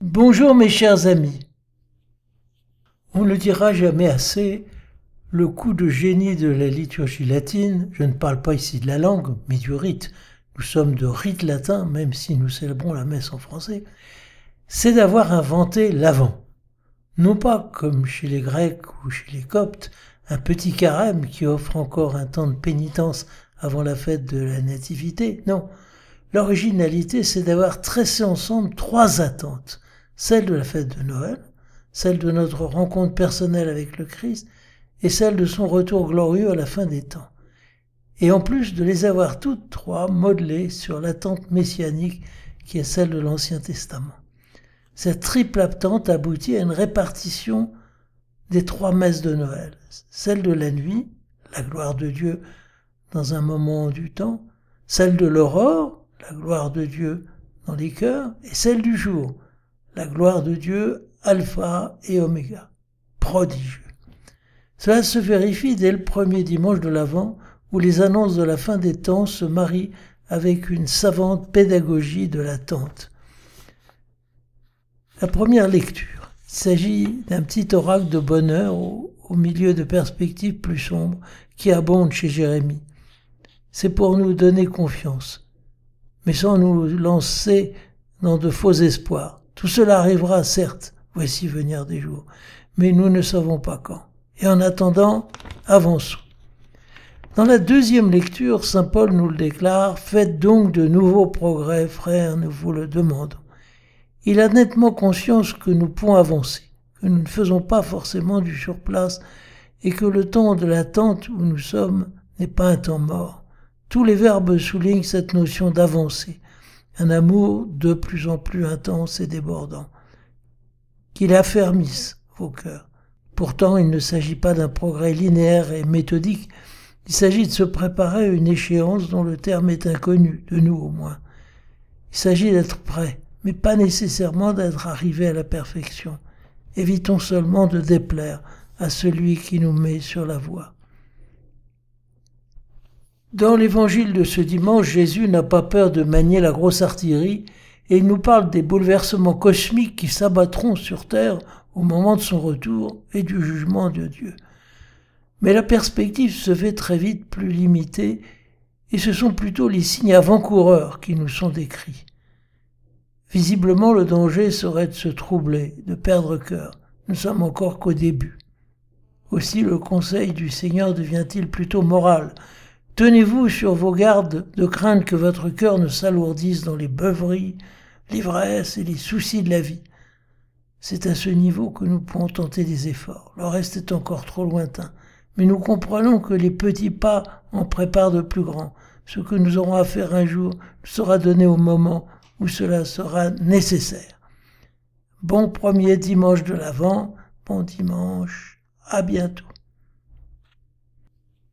Bonjour mes chers amis. On ne dira jamais assez, le coup de génie de la liturgie latine, je ne parle pas ici de la langue, mais du rite, nous sommes de rite latin, même si nous célébrons la messe en français, c'est d'avoir inventé l'Avent. Non pas comme chez les Grecs ou chez les Coptes, un petit carême qui offre encore un temps de pénitence avant la fête de la Nativité, non. L'originalité, c'est d'avoir tressé ensemble 3 attentes. Celle de la fête de Noël, celle de notre rencontre personnelle avec le Christ et celle de son retour glorieux à la fin des temps. Et en plus de les avoir toutes 3 modelées sur l'attente messianique qui est celle de l'Ancien Testament. Cette triple attente aboutit à une répartition des 3 messes de Noël. Celle de la nuit, la gloire de Dieu dans un moment du temps, celle de l'aurore, la gloire de Dieu dans les cœurs, et celle du jour, la gloire de Dieu, alpha et oméga, prodigieux. Cela se vérifie dès le premier dimanche de l'Avent, où les annonces de la fin des temps se marient avec une savante pédagogie de l'attente. La première lecture. Il s'agit d'un petit oracle de bonheur au milieu de perspectives plus sombres qui abondent chez Jérémie. C'est pour nous donner confiance, mais sans nous lancer dans de faux espoirs. Tout cela arrivera, certes, voici venir des jours, mais nous ne savons pas quand. Et en attendant, avançons. Dans la deuxième lecture, saint Paul nous le déclare, « Faites donc de nouveaux progrès, frères, nous vous le demandons. » Il a nettement conscience que nous pouvons avancer, que nous ne faisons pas forcément du surplace et que le temps de l'attente où nous sommes n'est pas un temps mort. Tous les verbes soulignent cette notion d'avancer, un amour de plus en plus intense et débordant, qu'il affermisse vos cœurs. Pourtant, il ne s'agit pas d'un progrès linéaire et méthodique, il s'agit de se préparer à une échéance dont le terme est inconnu, de nous au moins. Il s'agit d'être prêt, mais pas nécessairement d'être arrivé à la perfection. Évitons seulement de déplaire à celui qui nous met sur la voie. Dans l'évangile de ce dimanche, Jésus n'a pas peur de manier la grosse artillerie et il nous parle des bouleversements cosmiques qui s'abattront sur terre au moment de son retour et du jugement de Dieu. Mais la perspective se fait très vite plus limitée et ce sont plutôt les signes avant-coureurs qui nous sont décrits. Visiblement, le danger serait de se troubler, de perdre cœur. Nous sommes encore qu'au début. Aussi, le conseil du Seigneur devient-il plutôt moral. Tenez-vous sur vos gardes de crainte que votre cœur ne s'alourdisse dans les beuveries, l'ivresse et les soucis de la vie. C'est à ce niveau que nous pouvons tenter des efforts. Le reste est encore trop lointain. Mais nous comprenons que les petits pas en préparent de plus grands. Ce que nous aurons à faire un jour sera donné au moment où cela sera nécessaire. Bon premier dimanche de l'Avent, bon dimanche, à bientôt.